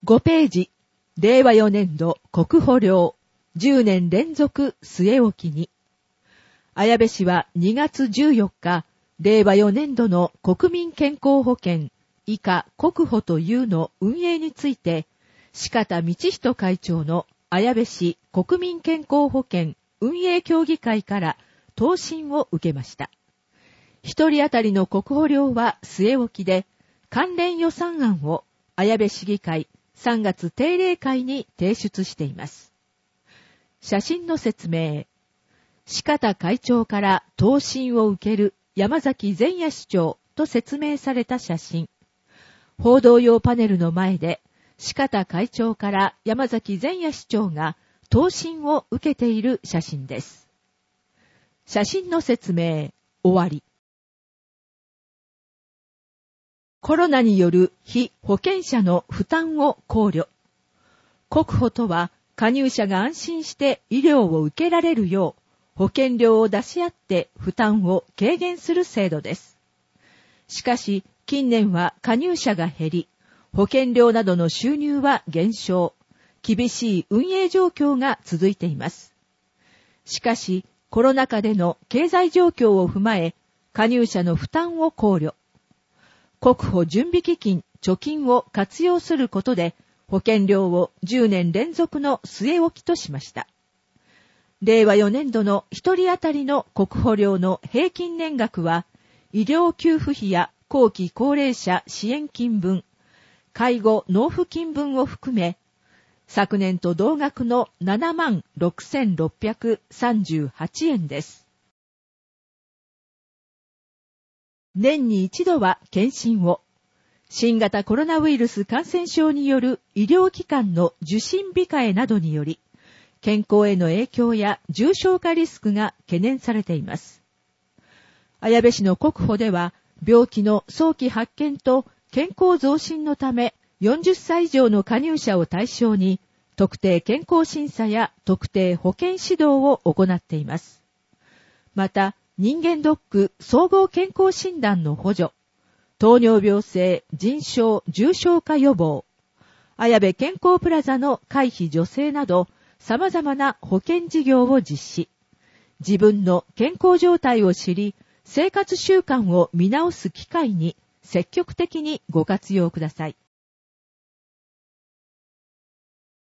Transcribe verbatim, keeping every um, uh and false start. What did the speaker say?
ごページ、れいわよねんど国保料じゅうねん連続据え置きに。綾部市はにがつじゅうよっか、れいわよねんどの国民健康保険以下国保というの運営について、四方道人会長の綾部市国民健康保険運営協議会から答申を受けました。一人当たりの国保料は据え置きで、関連予算案を綾部市議会さんがつ定例会に提出しています。写真の説明。四方会長から答申を受ける山崎善也市長と説明された写真。報道用パネルの前で、四方会長から山崎善也市長が答申を受けている写真です。写真の説明、終わり。コロナによる被保険者の負担を考慮。国保とは、加入者が安心して医療を受けられるよう、保険料を出し合って負担を軽減する制度です。しかし、近年は加入者が減り、保険料などの収入は減少、厳しい運営状況が続いています。しかし、コロナ禍での経済状況を踏まえ、加入者の負担を考慮。国保準備基金、貯金を活用することで、保険料をじゅうねん連続の据え置きとしました。れいわよねんどの一人当たりの国保料の平均年額は、医療給付費や後期高齢者支援金分、介護納付金分を含め、昨年と同額のななまんろくせんろっぴゃくさんじゅうはちえんです。年に一度は検診を。新型コロナウイルス感染症による医療機関の受診控えなどにより、健康への影響や重症化リスクが懸念されています。綾部市の国保では、病気の早期発見と健康増進のため、よんじゅっさい以上の加入者を対象に、特定健康審査や特定保健指導を行っています。また、人間ドック総合健康診断の補助、糖尿病性腎症重症化予防、綾部健康プラザの回避助成など、様々な保険事業を実施。自分の健康状態を知り、生活習慣を見直す機会に積極的にご活用ください。